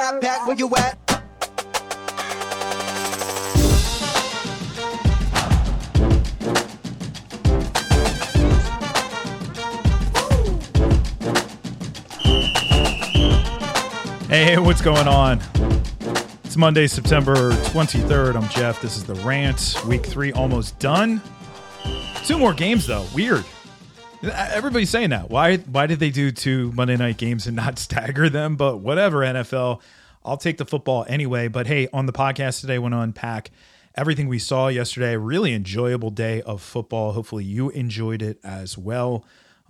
Rat Pack, where you at? Hey, what's going on? It's Monday, September 23rd. I'm Jeff. This is The Rant. Week 3 almost done. 2 more games, though. Weird. Everybody's saying that. Why did they do 2 Monday night games and not stagger them? But whatever, NFL. I'll take the football anyway. But hey, on the podcast today, I want to unpack everything we saw yesterday. A really enjoyable day of football. Hopefully you enjoyed it as well.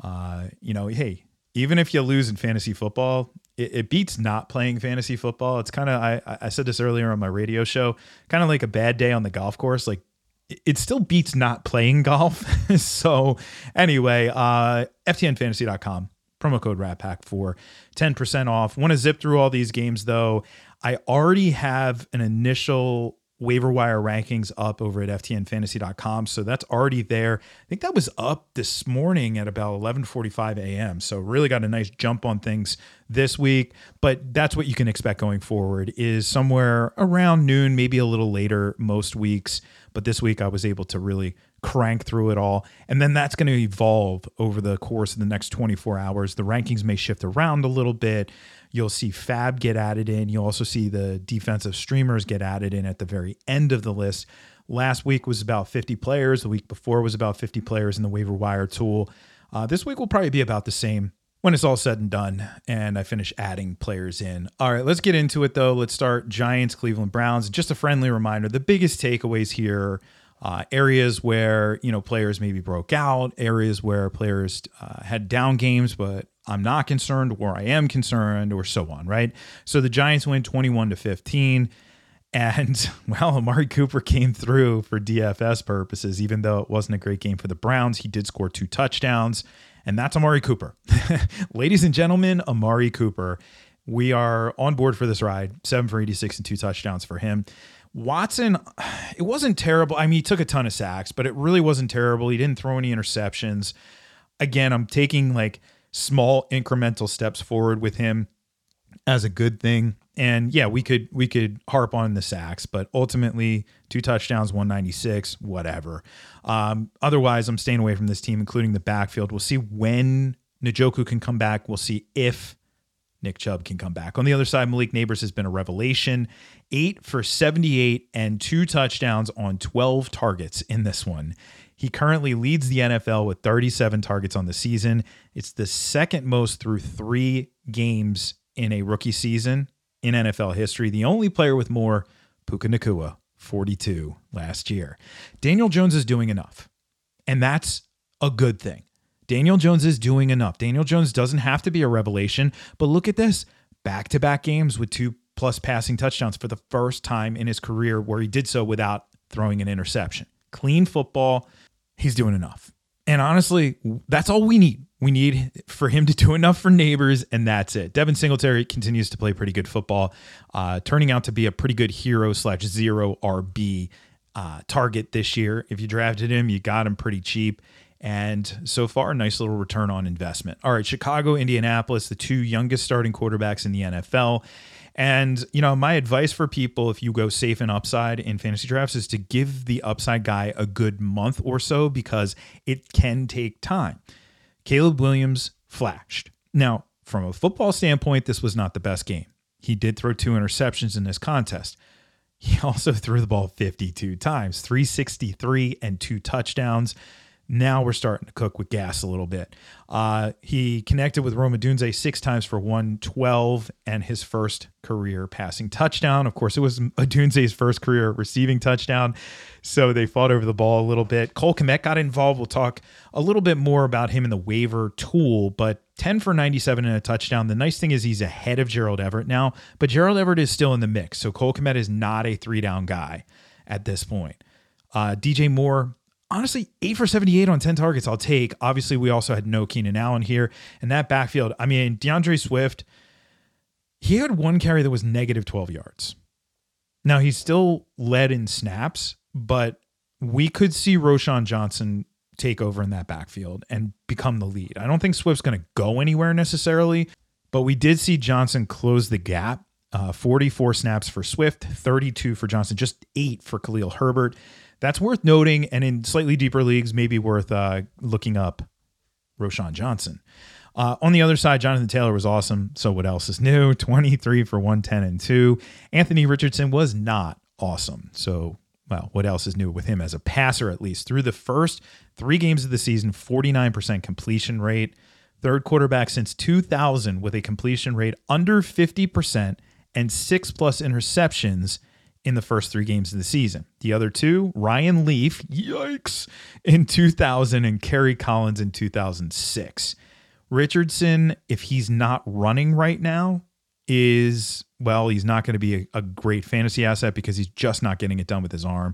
Hey, even if you lose in fantasy football, it beats not playing fantasy football. It's kind of, I said this earlier on my radio show, kind of like a bad day on the golf course. Like, it still beats not playing golf. So anyway, ftnfantasy.com, promo code RATPACK for 10% off. Want to zip through all these games, though. I already have an initial waiver wire rankings up over at ftnfantasy.com. So that's already there. I think that was up this morning at about 11:45 a.m. So really got a nice jump on things this week, but that's what you can expect going forward is somewhere around noon, maybe a little later most weeks. But this week I was able to really crank through it all. And then that's going to evolve over the course of the next 24 hours. The rankings may shift around a little bit. You'll see Fab get added in. You'll also see the defensive streamers get added in at the very end of the list. Last week was about 50 players. The week before was about 50 players in the waiver wire tool. This week will probably be about the same when it's all said and done and I finish adding players in. All right, let's get into it though. Let's start Giants, Cleveland Browns. Just a friendly reminder, the biggest takeaways here, areas where, players maybe broke out, areas where players had down games, but I'm not concerned or I am concerned or so on, right? So the Giants win 21-15. And, well, Amari Cooper came through for DFS purposes, even though it wasn't a great game for the Browns. He did score 2 touchdowns, and that's Amari Cooper. Ladies and gentlemen, Amari Cooper. We are on board for this ride. 7 for 86 and 2 touchdowns for him. Watson, it wasn't terrible. I mean, he took a ton of sacks, but it really wasn't terrible. He didn't throw any interceptions. Again, I'm taking small incremental steps forward with him as a good thing. And yeah, we could harp on the sacks, but ultimately 2 touchdowns, 196, whatever. Otherwise, I'm staying away from this team, including the backfield. We'll see when Njoku can come back. We'll see if Nick Chubb can come back. On the other side, Malik Nabers has been a revelation. 8 for 78 and 2 touchdowns on 12 targets in this one. He currently leads the NFL with 37 targets on the season. It's the second most through 3 games in a rookie season in NFL history. The only player with more, Puka Nacua, 42 last year. Daniel Jones is doing enough, and that's a good thing. Daniel Jones is doing enough. Daniel Jones doesn't have to be a revelation, but look at this. Back-to-back games with 2+ passing touchdowns for the first time in his career where he did so without throwing an interception. Clean football. He's doing enough. And honestly, that's all we need. We need for him to do enough for Nabers, and that's it. Devin Singletary continues to play pretty good football, turning out to be a pretty good hero/zero RB target this year. If you drafted him, you got him pretty cheap. And so far, a nice little return on investment. All right, Chicago, Indianapolis, the 2 youngest starting quarterbacks in the NFL. And, my advice for people, if you go safe and upside in fantasy drafts, is to give the upside guy a good month or so because it can take time. Caleb Williams flashed. Now, from a football standpoint, this was not the best game. He did throw 2 interceptions in this contest. He also threw the ball 52 times, 363 and 2 touchdowns. Now we're starting to cook with gas a little bit. He connected with Rome Odunze 6 times for 112 and his first career passing touchdown. Of course, it was Odunze's first career receiving touchdown, so they fought over the ball a little bit. Cole Kmet got involved. We'll talk a little bit more about him in the waiver tool, but 10 for 97 and a touchdown. The nice thing is he's ahead of Gerald Everett now, but Gerald Everett is still in the mix, so Cole Kmet is not a 3-down guy at this point. DJ Moore, honestly, 8 for 78 on 10 targets, I'll take. Obviously, we also had no Keenan Allen here. And that backfield, DeAndre Swift, he had 1 carry that was negative 12 yards. Now, he still led in snaps, but we could see Roschon Johnson take over in that backfield and become the lead. I don't think Swift's going to go anywhere necessarily, but we did see Johnson close the gap 44 snaps for Swift, 32 for Johnson, just 8 for Khalil Herbert. That's worth noting, and in slightly deeper leagues, maybe worth looking up Roschon Johnson. On the other side, Jonathan Taylor was awesome. So what else is new? 23 for 110 and 2. Anthony Richardson was not awesome. So, well, what else is new with him as a passer, at least? Through the first 3 games of the season, 49% completion rate. Third quarterback since 2000 with a completion rate under 50% and 6+ interceptions in the first 3 games of the season. The other 2, Ryan Leaf, yikes, in 2000 and Kerry Collins in 2006. Richardson, if he's not running right now, he's not going to be a great fantasy asset because he's just not getting it done with his arm.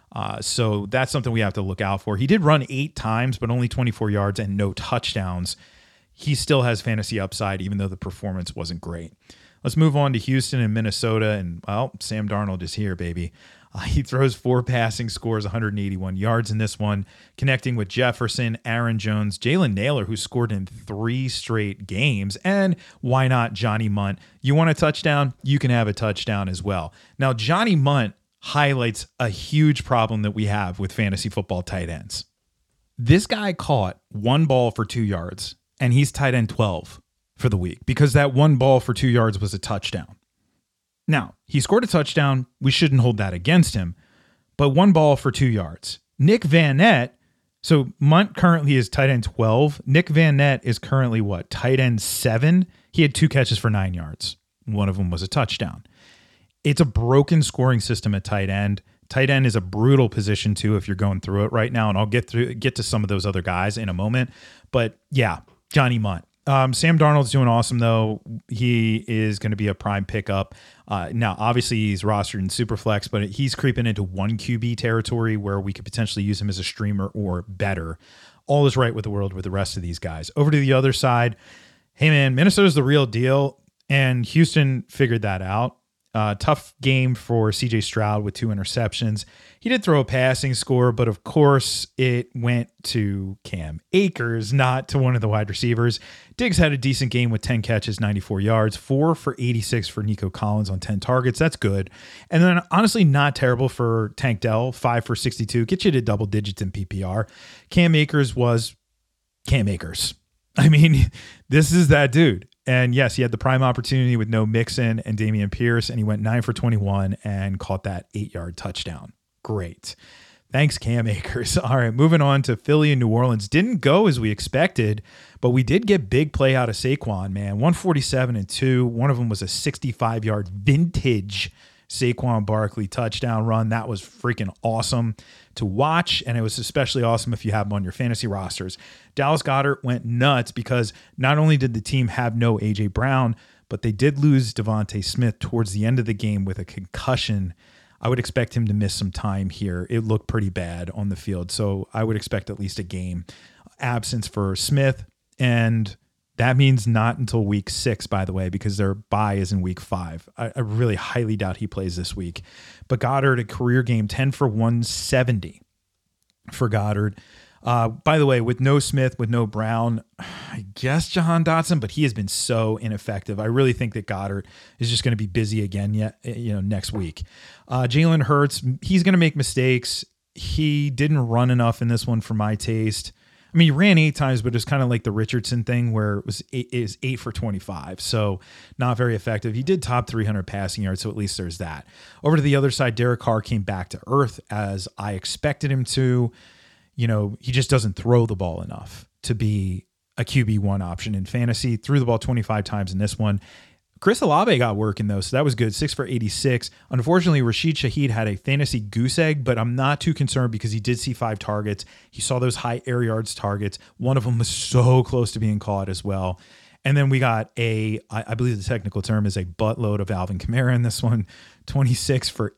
So that's something we have to look out for. He did run 8 times, but only 24 yards and no touchdowns. He still has fantasy upside, even though the performance wasn't great. Let's move on to Houston and Minnesota. And, well, Sam Darnold is here, baby. He throws 4 passing, scores 181 yards in this one, connecting with Jefferson, Aaron Jones, Jalen Naylor, who scored in 3 straight games, and why not Johnny Munt? You want a touchdown? You can have a touchdown as well. Now, Johnny Munt highlights a huge problem that we have with fantasy football tight ends. This guy caught 1 ball for 2 yards, and he's tight end 12 for the week because that 1 ball for 2 yards was a touchdown. Now, he scored a touchdown. We shouldn't hold that against him, but 1 ball for 2 yards. Nick Van Nett, so Munt currently is tight end 12. Nick Van Nett is currently tight end 7. He had 2 catches for 9 yards. One of them was a touchdown. It's a broken scoring system at tight end. Tight end is a brutal position too if you're going through it right now, and I'll get to some of those other guys in a moment. But yeah, Johnny Munt. Sam Darnold's doing awesome, though. He is going to be a prime pickup. Now, obviously, he's rostered in Superflex, but he's creeping into 1 QB territory where we could potentially use him as a streamer or better. All is right with the world with the rest of these guys. Over to the other side. Hey, man, Minnesota's the real deal, and Houston figured that out. Tough game for CJ Stroud with 2 interceptions. He did throw a passing score, but of course it went to Cam Akers, not to one of the wide receivers. Diggs had a decent game with 10 catches, 94 yards, 4 for 86 for Nico Collins on 10 targets. That's good. And then honestly, not terrible for Tank Dell, 5 for 62. Get you to double digits in PPR. Cam Akers was Cam Akers. I mean, this is that dude. And yes, he had the prime opportunity with no Mixon and Dameon Pierce, and he went 9 for 21 and caught that 8-yard touchdown. Great. Thanks, Cam Akers. All right, moving on to Philly and New Orleans. Didn't go as we expected, but we did get big play out of Saquon, man. 147 and 2. One of them was a 65-yard vintage Saquon Barkley touchdown run. That was freaking awesome to watch, and it was especially awesome if you have him on your fantasy rosters. Dallas Goedert went nuts because not only did the team have no A.J. Brown, but they did lose Devontae Smith towards the end of the game with a concussion. I would expect him to miss some time here. It looked pretty bad on the field, so I would expect at least a game absence for Smith, and that means not until week 6, by the way, because their bye is in week 5. I really highly doubt he plays this week. But Goddard, a career game, 10 for 170 for Goddard. By the way, with no Smith, with no Brown, I guess Jahan Dotson, but he has been so ineffective. I really think that Goddard is just going to be busy again next week. Jalen Hurts, he's going to make mistakes. He didn't run enough in this one for my taste. I mean, he ran 8 times, but it's kind of like the Richardson thing where it is 8 for 25. So not very effective. He did top 300 passing yards, so at least there's that. Over to the other side, Derek Carr came back to earth as I expected him to. He just doesn't throw the ball enough to be a QB1 option in fantasy. Threw the ball 25 times in this one. Chris Olave got working, though, so that was good. 6 for 86. Unfortunately, Rashid Shaheed had a fantasy goose egg, but I'm not too concerned because he did see 5 targets. He saw those high air yards targets. One of them was so close to being caught as well. And then we got I believe the technical term is a buttload of Alvin Kamara in this one. 26 for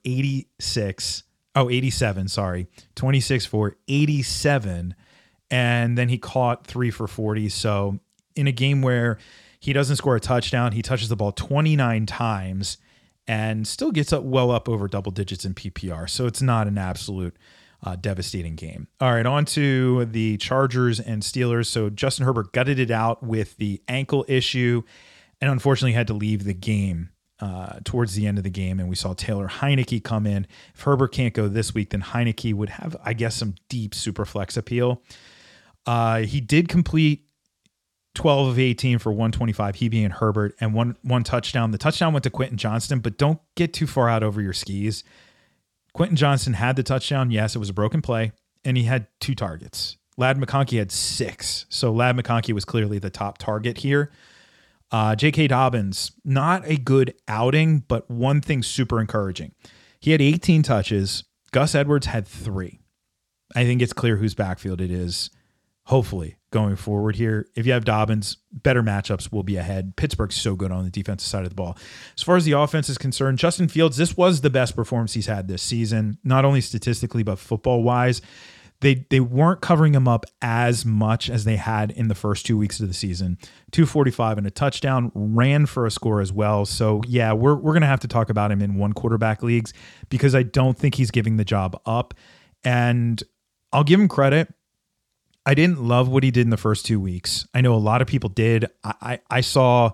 86. Oh, 87, sorry. 26 for 87. And then he caught 3 for 40. So in a game where he doesn't score a touchdown, he touches the ball 29 times and still gets up over double digits in PPR. So it's not an absolute devastating game. All right, on to the Chargers and Steelers. So Justin Herbert gutted it out with the ankle issue and unfortunately had to leave the game. towards the end of the game, and we saw Taylor Heineke come in. If Herbert can't go this week, then Heineke would have, I guess, some deep super flex appeal. He did complete 12 of 18 for 125, he being Herbert, and one touchdown. The touchdown went to Quentin Johnston, but don't get too far out over your skis. Quentin Johnston had the touchdown. Yes, it was a broken play, and he had 2 targets. Ladd McConkey had 6. So Ladd McConkey was clearly the top target here. J.K. Dobbins, not a good outing, but one thing super encouraging. He had 18 touches. Gus Edwards had 3. I think it's clear whose backfield it is, hopefully, going forward here. If you have Dobbins, better matchups will be ahead. Pittsburgh's so good on the defensive side of the ball. As far as the offense is concerned, Justin Fields, this was the best performance he's had this season, not only statistically, but football-wise. They weren't covering him up as much as they had in the first 2 weeks of the season. 245 and a touchdown, ran for a score as well. So yeah, we're going to have to talk about him in one quarterback leagues because I don't think he's giving the job up. And I'll give him credit. I didn't love what he did in the first 2 weeks. I know a lot of people did. I saw,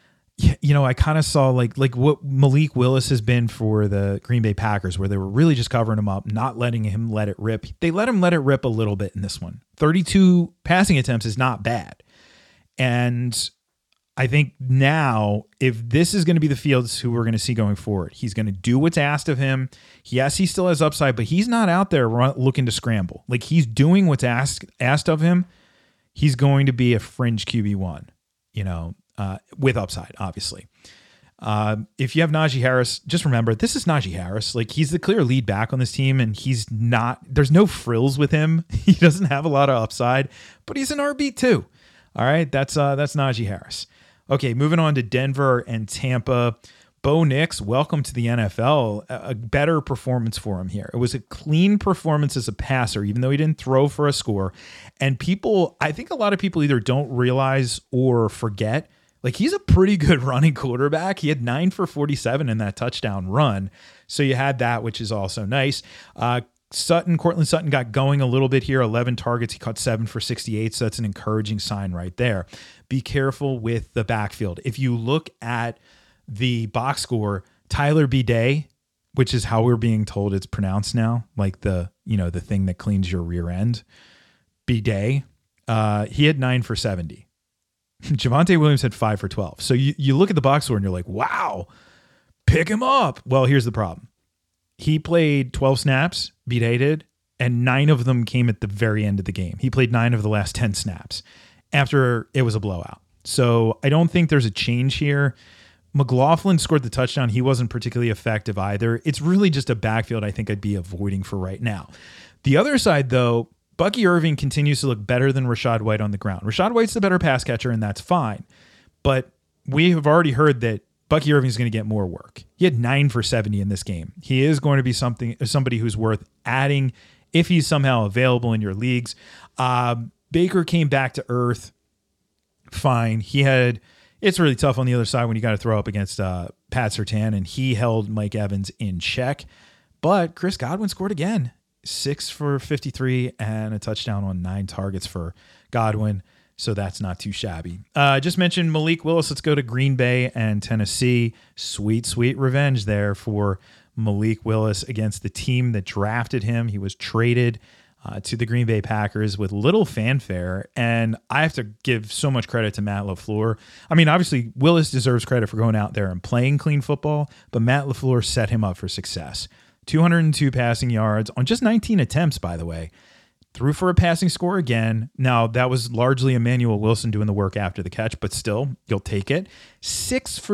I kind of saw like what Malik Willis has been for the Green Bay Packers, where they were really just covering him up, not letting him let it rip. They let him let it rip a little bit in this one. 32 passing attempts is not bad. And I think now, if this is going to be the Fields who we're going to see going forward, he's going to do what's asked of him. Yes, he still has upside, but he's not out there looking to scramble. Like, he's doing what's asked of him. He's going to be a fringe QB1, with upside, obviously. If you have Najee Harris, just remember, this is Najee Harris. Like, he's the clear lead back on this team, and there's no frills with him. He doesn't have a lot of upside, but he's an RB2. All right, that's Najee Harris. Okay, moving on to Denver and Tampa. Bo Nix, welcome to the NFL. A better performance for him here. It was a clean performance as a passer, even though he didn't throw for a score. And I think a lot of people either don't realize or forget, like, he's a pretty good running quarterback. He had 9 for 47 in that touchdown run. So you had that, which is also nice. Cortland Sutton got going a little bit here, 11 targets. He caught 7 for 68. So that's an encouraging sign right there. Be careful with the backfield. If you look at the box score, Tyler Bidet, which is how we're being told it's pronounced now, like the thing that cleans your rear end, Bidet, he had 9 for 70. Javonte Williams had 5 for 12. So you look at the box score and you're like, wow, pick him up. Well, here's the problem. He played 12 snaps, Bidet did, and 9 of them came at the very end of the game. He played 9 of the last 10 snaps after it was a blowout. So I don't think there's a change here. McLaughlin scored the touchdown. He wasn't particularly effective either. It's really just a backfield I think I'd be avoiding for right now. The other side, though, Bucky Irving continues to look better than Rachaad White on the ground. Rachaad White's the better pass catcher, and that's fine. But we have already heard that Bucky Irving is going to get more work. He had 9 for 70 in this game. He is going to be somebody who's worth adding if he's somehow available in your leagues. Baker came back to earth fine. It's really tough on the other side when you got to throw up against Pat Surtain, and he held Mike Evans in check. But Chris Godwin scored again. 6 for 53 and a touchdown on 9 targets for Godwin. So that's not too shabby. Just mentioned Malik Willis. Let's go to Green Bay and Tennessee. Sweet, sweet revenge there for Malik Willis against the team that drafted him. He was traded to the Green Bay Packers with little fanfare. And I have to give so much credit to Matt LaFleur. I mean, obviously, Willis deserves credit for going out there and playing clean football, but Matt LaFleur set him up for success. 202 passing yards on just 19 attempts, by the way. Threw for a passing score again. Now, that was largely Emmanuel Wilson doing the work after the catch, but still, you'll take it. 6 for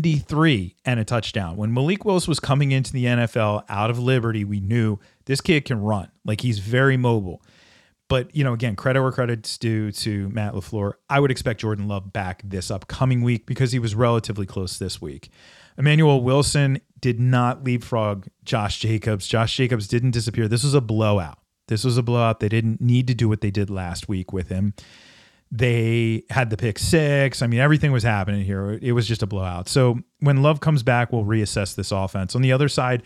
73 and a touchdown. When Malik Willis was coming into the NFL out of Liberty, we knew this kid can run. Like, he's very mobile. But, again, credit where credit's due to Matt LaFleur. I would expect Jordan Love back this upcoming week because he was relatively close this week. Emmanuel Wilson did not leapfrog Josh Jacobs. Josh Jacobs didn't disappear. This was a blowout. They didn't need to do what they did last week with him. They had the pick 6. I mean, everything was happening here. It was just a blowout. So when Love comes back, we'll reassess this offense. On the other side,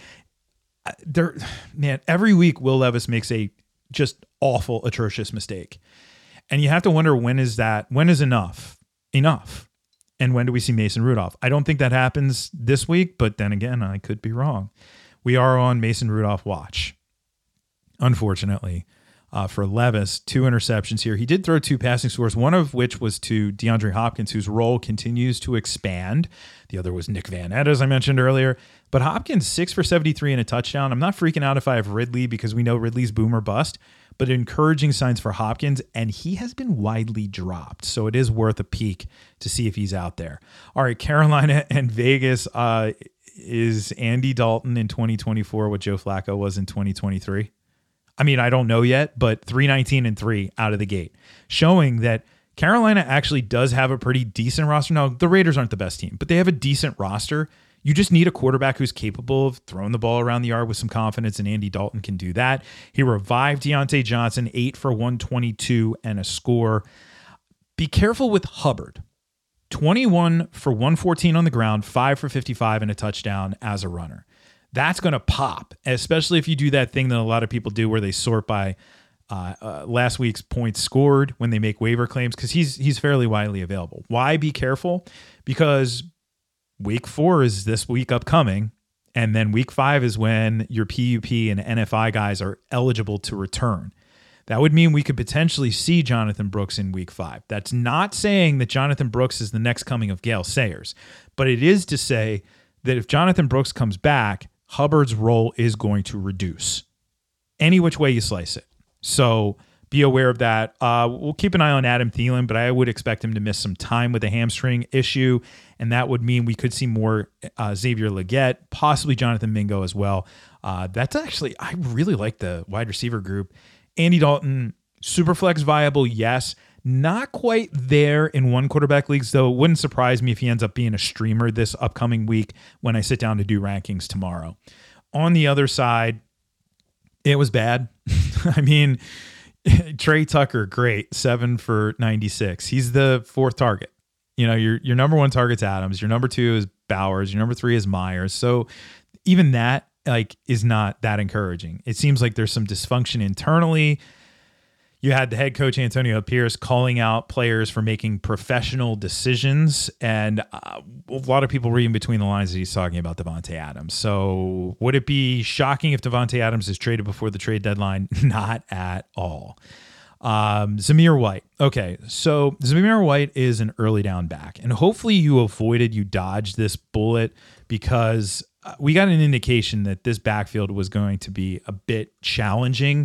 every week Will Levis makes a just awful, atrocious mistake. And you have to wonder, when is enough? And when do we see Mason Rudolph? I don't think that happens this week, but then again, I could be wrong. We are on Mason Rudolph watch, unfortunately. For Levis, 2 interceptions here. He did throw 2 passing scores, one of which was to DeAndre Hopkins, whose role continues to expand. The other was Nick Van Ed, as I mentioned earlier. But Hopkins, 6 for 73 and a touchdown. I'm not freaking out if I have Ridley because we know Ridley's boom or bust, but encouraging signs for Hopkins, and he has been widely dropped. So it is worth a peek to see if he's out there. All right, Carolina and Vegas. Is Andy Dalton in 2024 what Joe Flacco was in 2023? I mean, I don't know yet, but 3-19-3 out of the gate, showing that Carolina actually does have a pretty decent roster. Now, the Raiders aren't the best team, but they have a decent roster. You just need a quarterback who's capable of throwing the ball around the yard with some confidence, and Andy Dalton can do that. He revived Deontay Johnson, 8 for 122 and a score. Be careful with Hubbard. 21 for 114 on the ground, 5 for 55 and a touchdown as a runner. That's going to pop, especially if you do that thing that a lot of people do where they sort by last week's points scored when they make waiver claims, because he's fairly widely available. Why be careful? Because week 4 is this week upcoming, and then week 5 is when your PUP and NFI guys are eligible to return. That would mean we could potentially see Jonathan Brooks in week 5. That's not saying that Jonathan Brooks is the next coming of Gale Sayers, but it is to say that if Jonathan Brooks comes back, Hubbard's role is going to reduce any which way you slice it. So be aware of that. We'll keep an eye on Adam Thielen, but I would expect him to miss some time with a hamstring issue, and that would mean we could see more Xavier Legette, possibly Jonathan Mingo as well. That's actually, I really like the wide receiver group. Andy Dalton, super flex viable, yes. Not quite there in one quarterback leagues, though. It wouldn't surprise me if he ends up being a streamer this upcoming week when I sit down to do rankings tomorrow. On the other side, it was bad. I mean, Trey Tucker, great, 7 for 96. He's the 4th target. You know, your number 1 target's Adams. Your number 2 is Bowers. Your number 3 is Myers. So even that is not that encouraging. It seems like there's some dysfunction internally. You had the head coach, Antonio Pierce, calling out players for making professional decisions. And a lot of people reading between the lines that he's talking about Davante Adams. So would it be shocking if Davante Adams is traded before the trade deadline? Not at all. Zamir White. Okay, so Zamir White is an early down back. And hopefully you dodged this bullet, because we got an indication that this backfield was going to be a bit challenging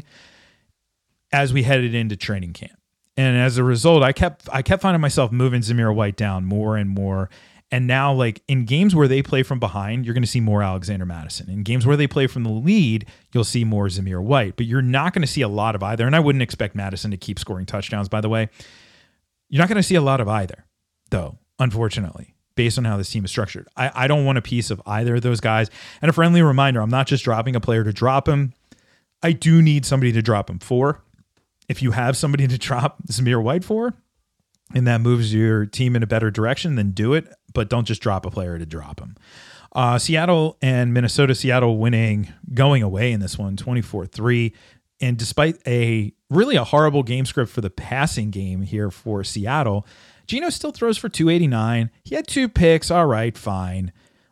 as we headed into training camp. And as a result, I kept finding myself moving Zamir White down more and more. And now, like, in games where they play from behind, you're going to see more Alexander Mattison. In games where they play from the lead, you'll see more Zamir White. But you're not going to see a lot of either. And I wouldn't expect Mattison to keep scoring touchdowns, by the way. You're not going to see a lot of either, though, unfortunately, based on how this team is structured. I don't want a piece of either of those guys. And a friendly reminder, I'm not just dropping a player to drop him. I do need somebody to drop him for. If you have somebody to drop Zamir White for, and that moves your team in a better direction, then do it. But don't just drop a player to drop him. Seattle and Minnesota. Seattle going away in this one, 24-3. And despite a horrible game script for the passing game here for Seattle, Geno still throws for 289. He had 2 picks. All right, fine.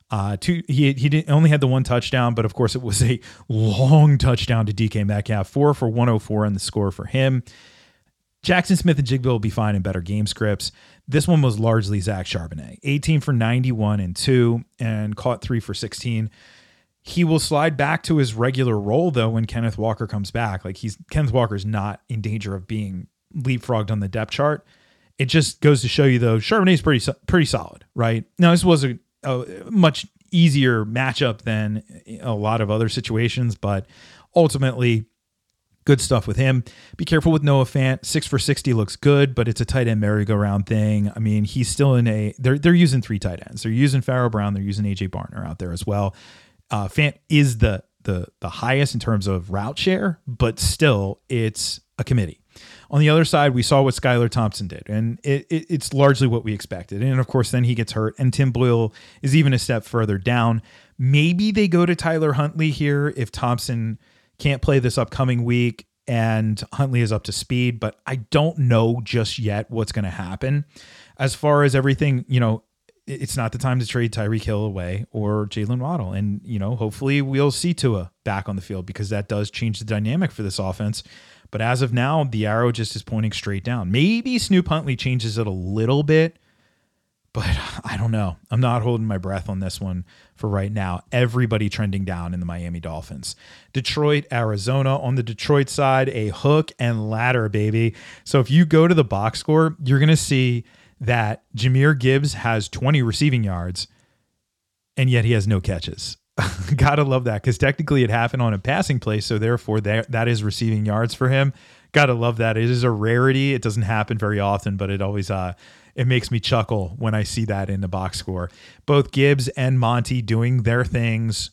He only had the 1 touchdown, but of course it was a long touchdown to DK Metcalf, 4 for 104 in the score for him. Jackson Smith and Jigba will be fine in better game scripts. This one was largely Zach Charbonnet, 18 for 91 and 2, and caught 3 for 16. He will slide back to his regular role, though, when Kenneth Walker comes back. Kenneth Walker's not in danger of being leapfrogged on the depth chart. It just goes to show you, though, Charbonnet's pretty solid, right? Now, this was a much easier matchup than a lot of other situations, but ultimately good stuff with him. Be careful with Noah Fant. 6 for 60 looks good, but it's a tight end merry-go-round thing. I mean, he's still they're using 3 tight ends. They're using Pharaoh Brown. They're using AJ Barner out there as well. Fant is the highest in terms of route share, but still it's a committee. On the other side, we saw what Skylar Thompson did, and it's largely what we expected. And, of course, then he gets hurt, and Tim Boyle is even a step further down. Maybe they go to Tyler Huntley here if Thompson can't play this upcoming week and Huntley is up to speed, but I don't know just yet what's going to happen. As far as everything, it's not the time to trade Tyreek Hill away or Jalen Waddle. And, hopefully we'll see Tua back on the field because that does change the dynamic for this offense. But as of now, the arrow just is pointing straight down. Maybe Snoop Huntley changes it a little bit, but I don't know. I'm not holding my breath on this one for right now. Everybody trending down in the Miami Dolphins. Detroit, Arizona. On the Detroit side, a hook and ladder, baby. So if you go to the box score, you're going to see that Jahmyr Gibbs has 20 receiving yards, and yet he has no catches. Gotta love that, because technically it happened on a passing play, so therefore that is receiving yards for him. Gotta love that. It is a rarity. It doesn't happen very often, but it always it makes me chuckle when I see that in the box score. Both Gibbs and Monty doing their things.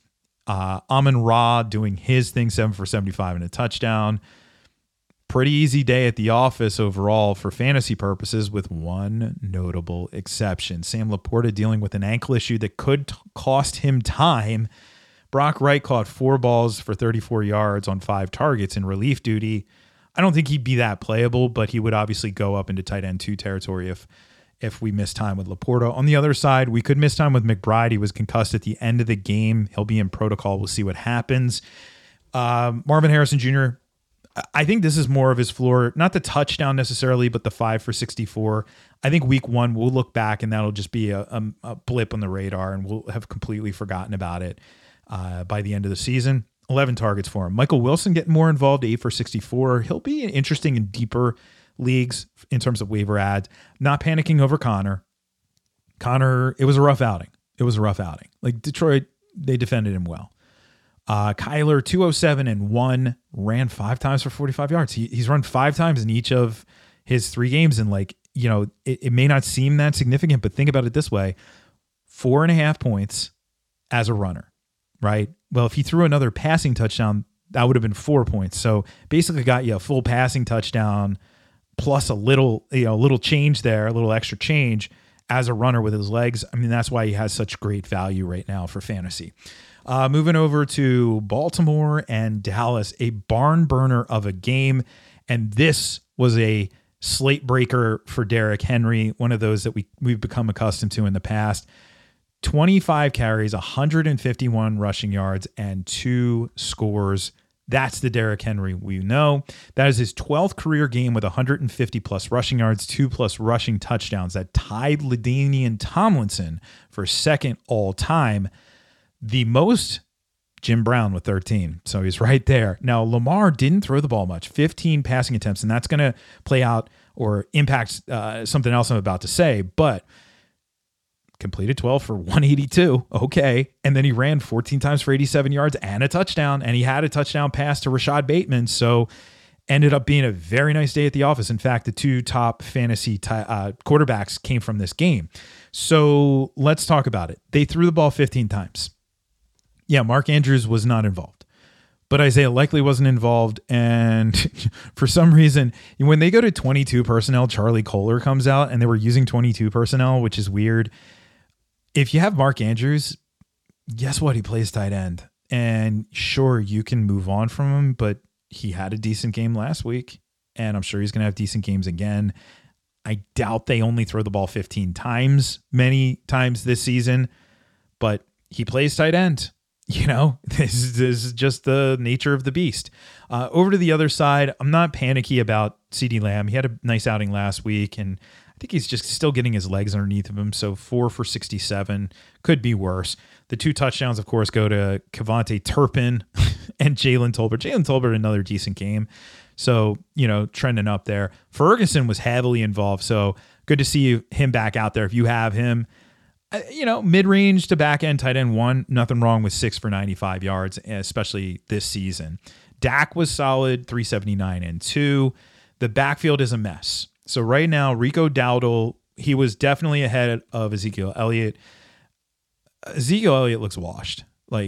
Amon-Ra doing his thing, 7 for 75 and a touchdown. Pretty easy day at the office overall for fantasy purposes, with one notable exception. Sam Laporta dealing with an ankle issue that could cost him time. Brock Wright caught 4 balls for 34 yards on 5 targets in relief duty. I don't think he'd be that playable, but he would obviously go up into tight end 2 territory if we miss time with Laporta. On the other side, we could miss time with McBride. He was concussed at the end of the game. He'll be in protocol. We'll see what happens. Marvin Harrison Jr., I think this is more of his floor, not the touchdown necessarily, but the 5 for 64. I think week 1 we'll look back and that'll just be a blip on the radar, and we'll have completely forgotten about it by the end of the season. 11 targets for him. Michael Wilson getting more involved, 8 for 64. He'll be interesting in deeper leagues in terms of waiver ads. Not panicking over Connor. Connor, it was a rough outing. Like Detroit, they defended him well. Kyler, 207 and 1, ran 5 times for 45 yards. He's run 5 times in each of his 3 games. And it may not seem that significant, but think about it this way: 4.5 points as a runner, right? Well, if he threw another passing touchdown, that would have been 4 points. So basically got you a full passing touchdown plus a little change there, a little extra change as a runner with his legs. I mean, that's why he has such great value right now for fantasy. Moving over to Baltimore and Dallas, a barn burner of a game. And this was a slate breaker for Derrick Henry, one of those that we've become accustomed to in the past. 25 carries, 151 rushing yards, and 2 scores. That's the Derrick Henry we know. That is his 12th career game with 150 plus rushing yards, 2 plus rushing touchdowns. That tied LaDainian Tomlinson for second all time. The most, Jim Brown with 13. So he's right there. Now, Lamar didn't throw the ball much, 15 passing attempts, and that's going to play out or impact something else I'm about to say, but completed 12 for 182. Okay. And then he ran 14 times for 87 yards and a touchdown, and he had a touchdown pass to Rashad Bateman. So ended up being a very nice day at the office. In fact, the 2 top fantasy quarterbacks came from this game. So let's talk about it. They threw the ball 15 times. Yeah, Mark Andrews was not involved, but Isaiah Likely wasn't involved. And for some reason, when they go to 22 personnel, Charlie Kohler comes out, and they were using 22 personnel, which is weird. If you have Mark Andrews, guess what? He plays tight end. And sure, you can move on from him, but he had a decent game last week, and I'm sure he's going to have decent games again. I doubt they only throw the ball 15 times, many times this season, but he plays tight end. This is just the nature of the beast. Over to the other side, I'm not panicky about CeeDee Lamb. He had a nice outing last week, and I think he's just still getting his legs underneath of him. So 4 for 67 could be worse. The 2 touchdowns, of course, go to Kevontae Turpin and Jalen Tolbert. Jalen Tolbert, another decent game. So, trending up there. Ferguson was heavily involved. So good to see him back out there. If you have him, mid-range to back-end tight end 1, nothing wrong with 6 for 95 yards, especially this season. Dak was solid, 379 and 2. The backfield is a mess. So right now, Rico Dowdle, he was definitely ahead of Ezekiel Elliott. Ezekiel Elliott looks washed.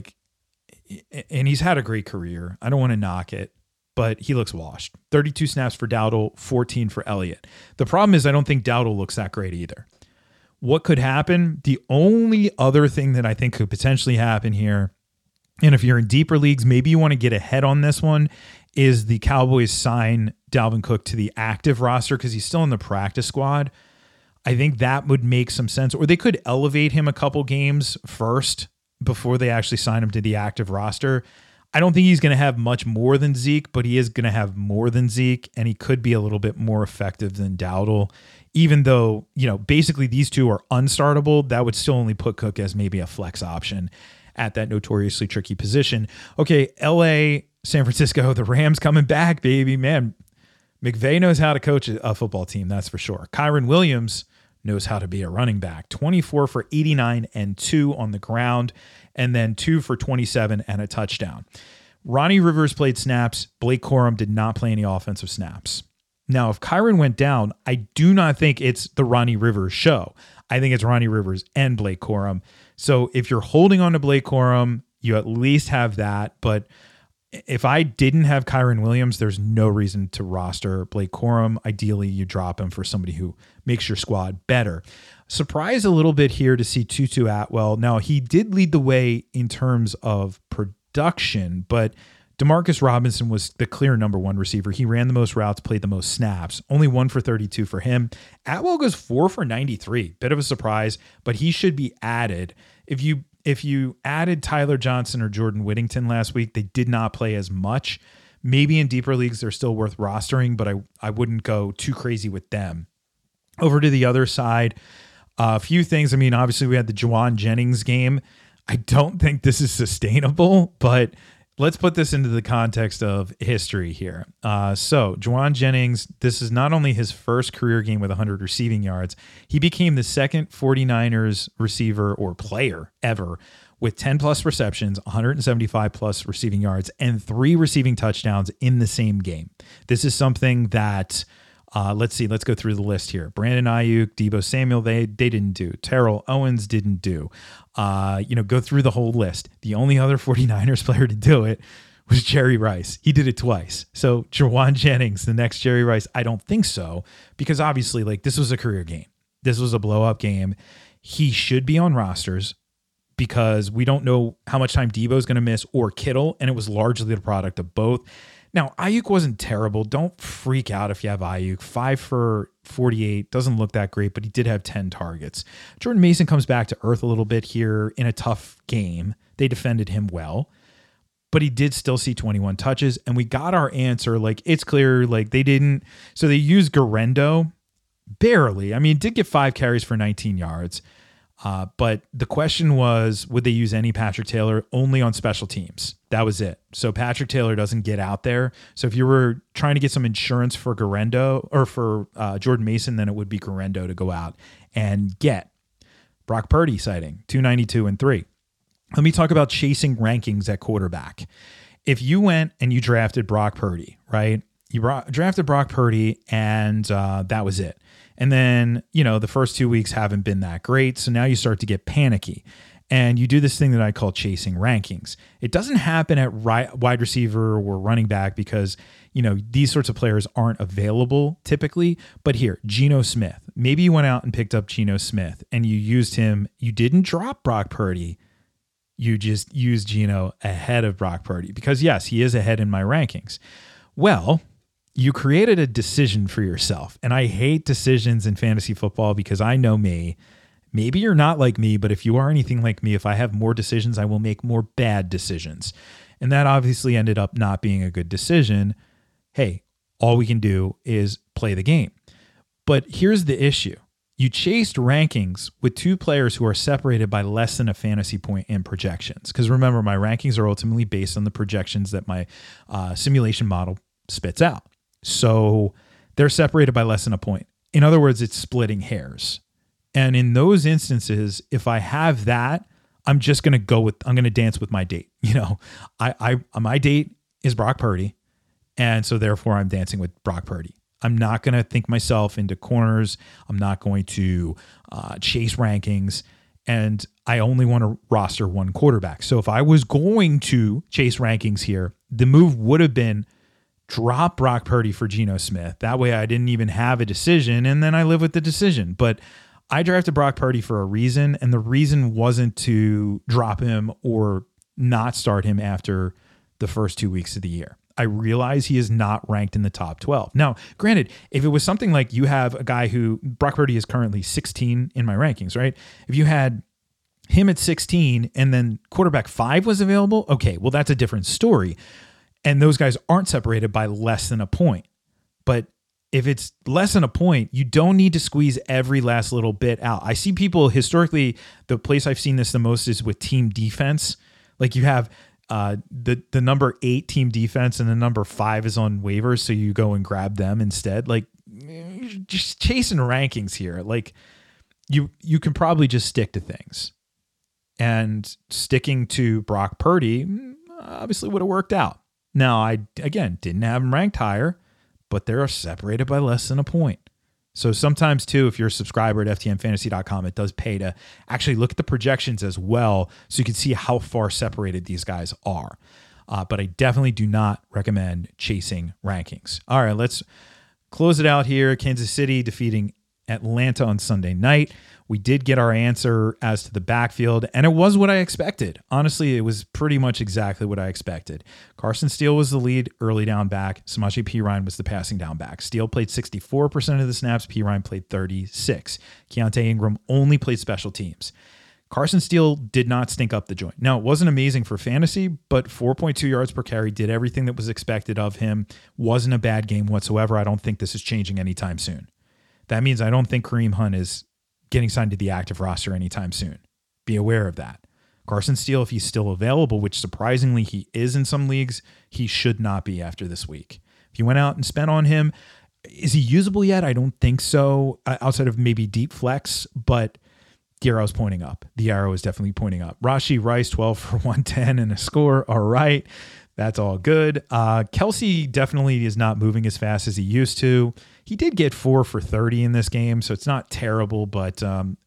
And he's had a great career. I don't want to knock it, but he looks washed. 32 snaps for Dowdle, 14 for Elliott. The problem is I don't think Dowdle looks that great either. What could happen? The only other thing that I think could potentially happen here, and if you're in deeper leagues, maybe you want to get ahead on this one, is the Cowboys sign Dalvin Cook to the active roster because he's still in the practice squad. I think that would make some sense. Or they could elevate him a couple games first before they actually sign him to the active roster. I don't think he's going to have much more than Zeke, but he is going to have more than Zeke, and he could be a little bit more effective than Dowdle. Even though, basically these two are unstartable, that would still only put Cook as maybe a flex option at that notoriously tricky position. Okay, LA, San Francisco, the Rams coming back, baby. Man, McVay knows how to coach a football team, that's for sure. Kyren Williams knows how to be a running back. 24 for 89 and 2 on the ground, and then 2 for 27 and a touchdown. Ronnie Rivers played snaps. Blake Corum did not play any offensive snaps. Now, if Kyren went down, I do not think it's the Ronnie Rivers show. I think it's Ronnie Rivers and Blake Corum. So if you're holding on to Blake Corum, you at least have that. But if I didn't have Kyren Williams, there's no reason to roster Blake Corum. Ideally, you drop him for somebody who makes your squad better. Surprised a little bit here to see Tutu Atwell. Now, he did lead the way in terms of production, but Demarcus Robinson was the clear number one receiver. He ran the most routes, played the most snaps, only 1 for 32 for him. Atwell goes 4 for 93. Bit of a surprise, but he should be added. If you added Tyler Johnson or Jordan Whittington last week, they did not play as much. Maybe in deeper leagues, they're still worth rostering, but I wouldn't go too crazy with them. Over to the other side, a few things. I mean, obviously we had the Jauan Jennings game. I don't think this is sustainable, but let's put this into the context of history here. So Jauan Jennings, this is not only his first career game with 100 receiving yards, he became the second 49ers receiver or player ever with 10 plus receptions, 175 plus receiving yards, and 3 receiving touchdowns in the same game. This is something that, let's go through the list here. Brandon Ayuk, Deebo Samuel, they didn't do. Terrell Owens didn't do. Go through the whole list. The only other 49ers player to do it was Jerry Rice. He did it twice. So Jauan Jennings, the next Jerry Rice, I don't think so, because obviously this was a career game. This was a blow up game. He should be on rosters because we don't know how much time Deebo is going to miss or Kittle, and it was largely the product of both. Now, Ayuk wasn't terrible. Don't freak out if you have Ayuk. 5 for 48 doesn't look that great, but he did have 10 targets. Jordan Mason comes back to earth a little bit here in a tough game. They defended him well, but he did still see 21 touches, and we got our answer. It's clear, they didn't. So they used Garendo barely. I mean, did get 5 carries for 19 yards. But the question was, would they use any Patrick Taylor? Only on special teams. That was it. So Patrick Taylor doesn't get out there. So if you were trying to get some insurance for Garendo or for Jordan Mason, then it would be Garendo to go out and get. Brock Purdy sighting, 292 and 3. Let me talk about chasing rankings at quarterback. If you went and you drafted Brock Purdy, right? You drafted Brock Purdy and that was it. And then, the first 2 weeks haven't been that great. So now you start to get panicky and you do this thing that I call chasing rankings. It doesn't happen at wide receiver or running back because, these sorts of players aren't available typically. But here, Geno Smith, maybe you went out and picked up Geno Smith and you used him. You didn't drop Brock Purdy. You just used Geno ahead of Brock Purdy because yes, he is ahead in my rankings. Well, you created a decision for yourself. And I hate decisions in fantasy football because I know me. Maybe you're not like me, but if you are anything like me, if I have more decisions, I will make more bad decisions. And that obviously ended up not being a good decision. Hey, all we can do is play the game. But here's the issue. You chased rankings with 2 players who are separated by less than a fantasy point in projections. Because remember, my rankings are ultimately based on the projections that my simulation model spits out. So they're separated by less than a point. In other words, it's splitting hairs. And in those instances, if I have that, I'm just going to dance with my date. My date is Brock Purdy. And so therefore I'm dancing with Brock Purdy. I'm not going to think myself into corners. I'm not going to chase rankings. And I only want to roster one quarterback. So if I was going to chase rankings here, the move would have been drop Brock Purdy for Geno Smith. That way I didn't even have a decision, and then I live with the decision. But I drafted Brock Purdy for a reason, and the reason wasn't to drop him or not start him after the first 2 weeks of the year. I realize he is not ranked in the top 12. Now, granted, if it was something like you have a guy who, Brock Purdy is currently 16 in my rankings, right? If you had him at 16 and then quarterback 5 was available, okay, well, that's a different story. And those guys aren't separated by less than a point. But if it's less than a point, you don't need to squeeze every last little bit out. I see people historically, the place I've seen this the most is with team defense. Like you have the number 8 team defense and the number 5 is on waivers. So you go and grab them instead. Like just chasing rankings here. Like you can probably just stick to things, and sticking to Brock Purdy obviously would have worked out. Now I, again, didn't have him ranked higher, but they're separated by less than a point. So sometimes too, if you're a subscriber at ftnfantasy.com, it does pay to actually look at the projections as well, so you can see how far separated these guys are. But I definitely do not recommend chasing rankings. All right, let's close it out here. Kansas City defeating Atlanta on Sunday night. We did get our answer as to the backfield, and it was what I expected. Honestly, it was pretty much exactly what I expected. Carson Steele was the lead early down back. Samaje Perine was the passing down back. Steele played 64% of the snaps. Perine played 36%. Keontae Ingram only played special teams. Carson Steele did not stink up the joint. Now, it wasn't amazing for fantasy, but 4.2 yards per carry, did everything that was expected of him. Wasn't a bad game whatsoever. I don't think this is changing anytime soon. That means I don't think Kareem Hunt is getting signed to the active roster anytime soon. Be aware of that. Carson Steele, if he's still available, which surprisingly he is in some leagues, he should not be after this week. If you went out and spent on him, is he usable yet? I don't think so, outside of maybe deep flex, but the arrow is pointing up. The arrow is definitely pointing up. Rashee Rice, 12 for 110 and a score. All right. That's all good. Kelsey definitely is not moving as fast as he used to. He did get 4 for 30 in this game, so it's not terrible. But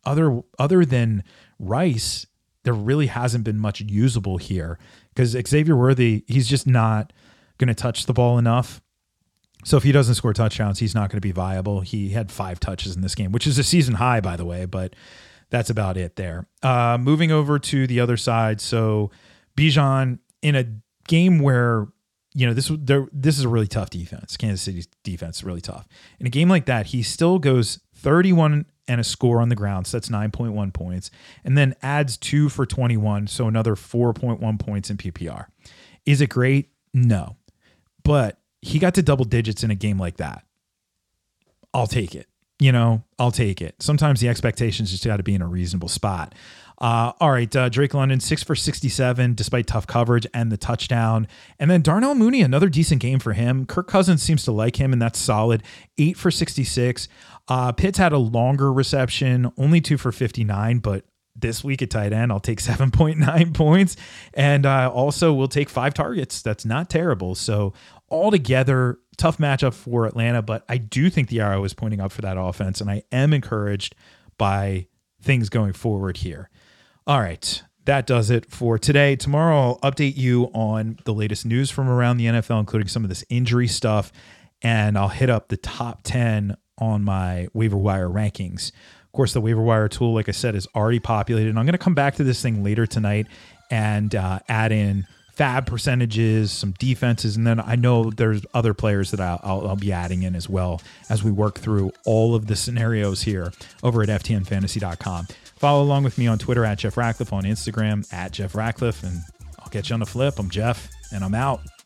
other than Rice, there really hasn't been much usable here, because Xavier Worthy, he's just not going to touch the ball enough. So if he doesn't score touchdowns, he's not going to be viable. He had 5 touches in this game, which is a season high, by the way, but that's about it there. Moving over to the other side. So Bijan, in a game where, this is a really tough defense. Kansas City's defense is really tough. In a game like that, he still goes 31 and a score on the ground. So that's 9.1 points, and then adds 2 for 21. So another 4.1 points in PPR. Is it great? No, but he got to double digits in a game like that. I'll take it. I'll take it. Sometimes the expectations just got to be in a reasonable spot. All right, Drake London, 6 for 67, despite tough coverage and the touchdown. And then Darnell Mooney, another decent game for him. Kirk Cousins seems to like him, and that's solid. 8 for 66. Pitts had a longer reception, only 2 for 59, but this week at tight end, I'll take 7.9 points. And also we'll take 5 targets. That's not terrible. So altogether, tough matchup for Atlanta, but I do think the arrow is pointing up for that offense, and I am encouraged by things going forward here. All right, that does it for today. Tomorrow, I'll update you on the latest news from around the NFL, including some of this injury stuff, and I'll hit up the top 10 on my waiver wire rankings. Of course, the waiver wire tool, like I said, is already populated. And I'm going to come back to this thing later tonight and add in fab percentages, some defenses, and then I know there's other players that I'll be adding in as well as we work through all of the scenarios here over at ftnfantasy.com. Follow along with me on Twitter at Jeff Ratcliffe, on Instagram at Jeff Ratcliffe, and I'll catch you on the flip. I'm Jeff, and I'm out.